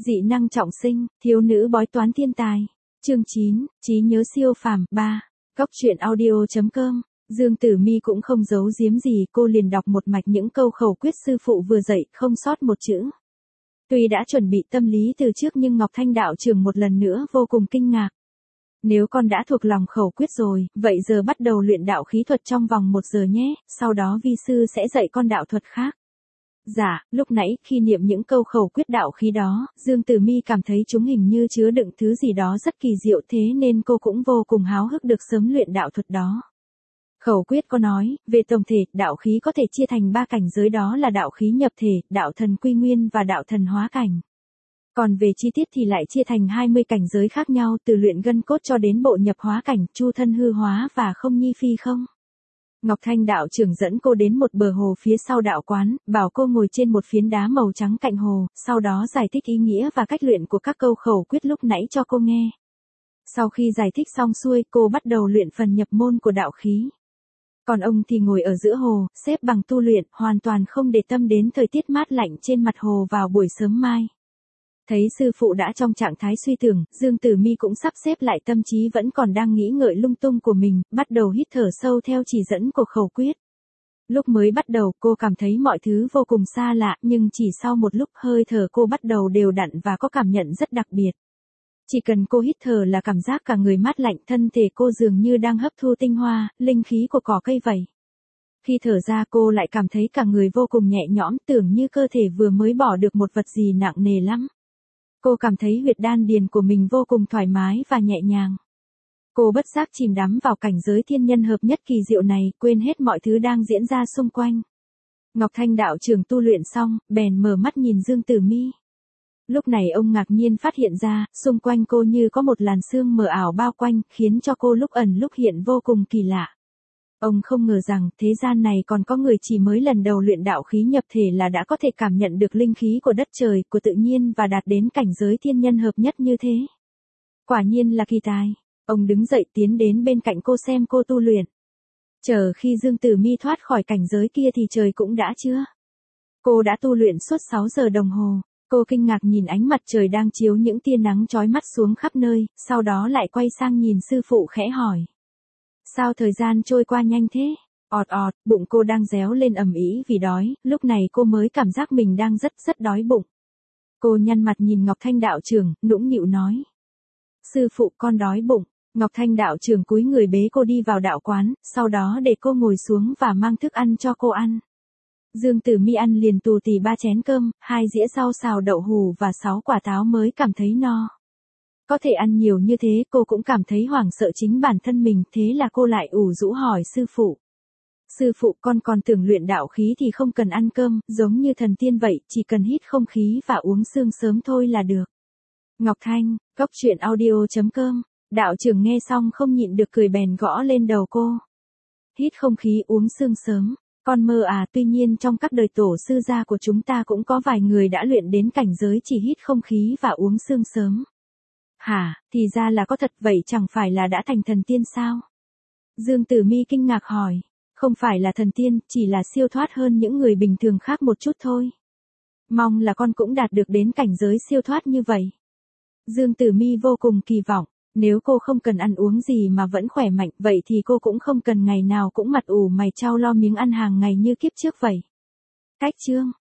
Dị năng trọng sinh, thiếu nữ bói toán thiên tài. Chương 9, trí nhớ siêu phàm 3. Cóc truyện audio.com. Dương Tử Mi cũng không giấu giếm gì, cô liền đọc một mạch những câu khẩu quyết sư phụ vừa dạy, không sót một chữ. Tuy đã chuẩn bị tâm lý từ trước nhưng Ngọc Thanh đạo trưởng một lần nữa vô cùng kinh ngạc. Nếu con đã thuộc lòng khẩu quyết rồi, vậy giờ bắt đầu luyện đạo khí thuật trong vòng 1 giờ nhé, sau đó vi sư sẽ dạy con đạo thuật khác. Dạ, lúc nãy khi niệm những câu khẩu quyết đạo khí đó, Dương Tử Mi cảm thấy chúng hình như chứa đựng thứ gì đó rất kỳ diệu, thế nên cô cũng vô cùng háo hức được sớm luyện đạo thuật đó. Khẩu quyết có nói, về tổng thể, đạo khí có thể chia thành 3 cảnh giới, đó là đạo khí nhập thể, đạo thần quy nguyên và đạo thần hóa cảnh. Còn về chi tiết thì lại chia thành 20 cảnh giới khác nhau, từ luyện gân cốt cho đến bộ nhập hóa cảnh, chu thân hư hóa và không nhi phi không. Ngọc Thanh đạo trưởng dẫn cô đến một bờ hồ phía sau đạo quán, bảo cô ngồi trên một phiến đá màu trắng cạnh hồ, sau đó giải thích ý nghĩa và cách luyện của các câu khẩu quyết lúc nãy cho cô nghe. Sau khi giải thích xong xuôi, cô bắt đầu luyện phần nhập môn của đạo khí. Còn ông thì ngồi ở giữa hồ, xếp bằng tu luyện, hoàn toàn không để tâm đến thời tiết mát lạnh trên mặt hồ vào buổi sớm mai. Thấy sư phụ đã trong trạng thái suy tưởng, Dương Tử Mi cũng sắp xếp lại tâm trí vẫn còn đang nghĩ ngợi lung tung của mình, bắt đầu hít thở sâu theo chỉ dẫn của khẩu quyết. Lúc mới bắt đầu cô cảm thấy mọi thứ vô cùng xa lạ, nhưng chỉ sau một lúc hơi thở cô bắt đầu đều đặn và có cảm nhận rất đặc biệt. Chỉ cần cô hít thở là cảm giác cả người mát lạnh, thân thể cô dường như đang hấp thu tinh hoa, linh khí của cỏ cây vậy. Khi thở ra cô lại cảm thấy cả người vô cùng nhẹ nhõm, tưởng như cơ thể vừa mới bỏ được một vật gì nặng nề lắm. Cô cảm thấy huyệt đan điền của mình vô cùng thoải mái và nhẹ nhàng. Cô bất giác chìm đắm vào cảnh giới thiên nhân hợp nhất kỳ diệu này, quên hết mọi thứ đang diễn ra xung quanh. Ngọc Thanh đạo trưởng tu luyện xong, bèn mở mắt nhìn Dương Tử Mi. Lúc này ông ngạc nhiên phát hiện ra, xung quanh cô như có một làn sương mờ ảo bao quanh, khiến cho cô lúc ẩn lúc hiện vô cùng kỳ lạ. Ông không ngờ rằng, thế gian này còn có người chỉ mới lần đầu luyện đạo khí nhập thể là đã có thể cảm nhận được linh khí của đất trời, của tự nhiên và đạt đến cảnh giới thiên nhân hợp nhất như thế. Quả nhiên là kỳ tài. Ông đứng dậy tiến đến bên cạnh cô xem cô tu luyện. Chờ khi Dương Tử Mi thoát khỏi cảnh giới kia thì trời cũng đã trưa. Cô đã tu luyện suốt 6 giờ đồng hồ. Cô kinh ngạc nhìn ánh mặt trời đang chiếu những tia nắng chói mắt xuống khắp nơi, sau đó lại quay sang nhìn sư phụ khẽ hỏi. Sao thời gian trôi qua nhanh thế? Ọt ọt, bụng cô đang réo lên ầm ĩ vì đói, lúc này cô mới cảm giác mình đang rất đói bụng. Cô nhăn mặt nhìn Ngọc Thanh đạo trưởng, nũng nịu nói. Sư phụ, con đói bụng. Ngọc Thanh đạo trưởng cúi người bế cô đi vào đạo quán, sau đó để cô ngồi xuống và mang thức ăn cho cô ăn. Dương Tử Mi ăn liền tù tì 3 chén cơm, 2 dĩa rau xào đậu hủ và 6 quả táo mới cảm thấy no. Có thể ăn nhiều như thế cô cũng cảm thấy hoảng sợ chính bản thân mình, thế là cô lại ủ rũ hỏi sư phụ. Sư phụ, con còn tưởng luyện đạo khí thì không cần ăn cơm, giống như thần tiên vậy, chỉ cần hít không khí và uống sương sớm thôi là được. Ngọc Thanh, cóc truyện audio.com. Đạo trưởng nghe xong không nhịn được cười bèn gõ lên đầu cô. Hít không khí uống sương sớm. Con mơ à, tuy nhiên trong các đời tổ sư gia của chúng ta cũng có vài người đã luyện đến cảnh giới chỉ hít không khí và uống sương sớm. Hả, thì ra là có thật, vậy chẳng phải là đã thành thần tiên sao? Dương Tử Mi kinh ngạc hỏi. Không phải là thần tiên, chỉ là siêu thoát hơn những người bình thường khác một chút thôi. Mong là con cũng đạt được đến cảnh giới siêu thoát như vậy. Dương Tử Mi vô cùng kỳ vọng. Nếu cô không cần ăn uống gì mà vẫn khỏe mạnh, vậy thì cô cũng không cần ngày nào cũng mặt ủ mày chau lo miếng ăn hàng ngày như kiếp trước vậy. Cách chương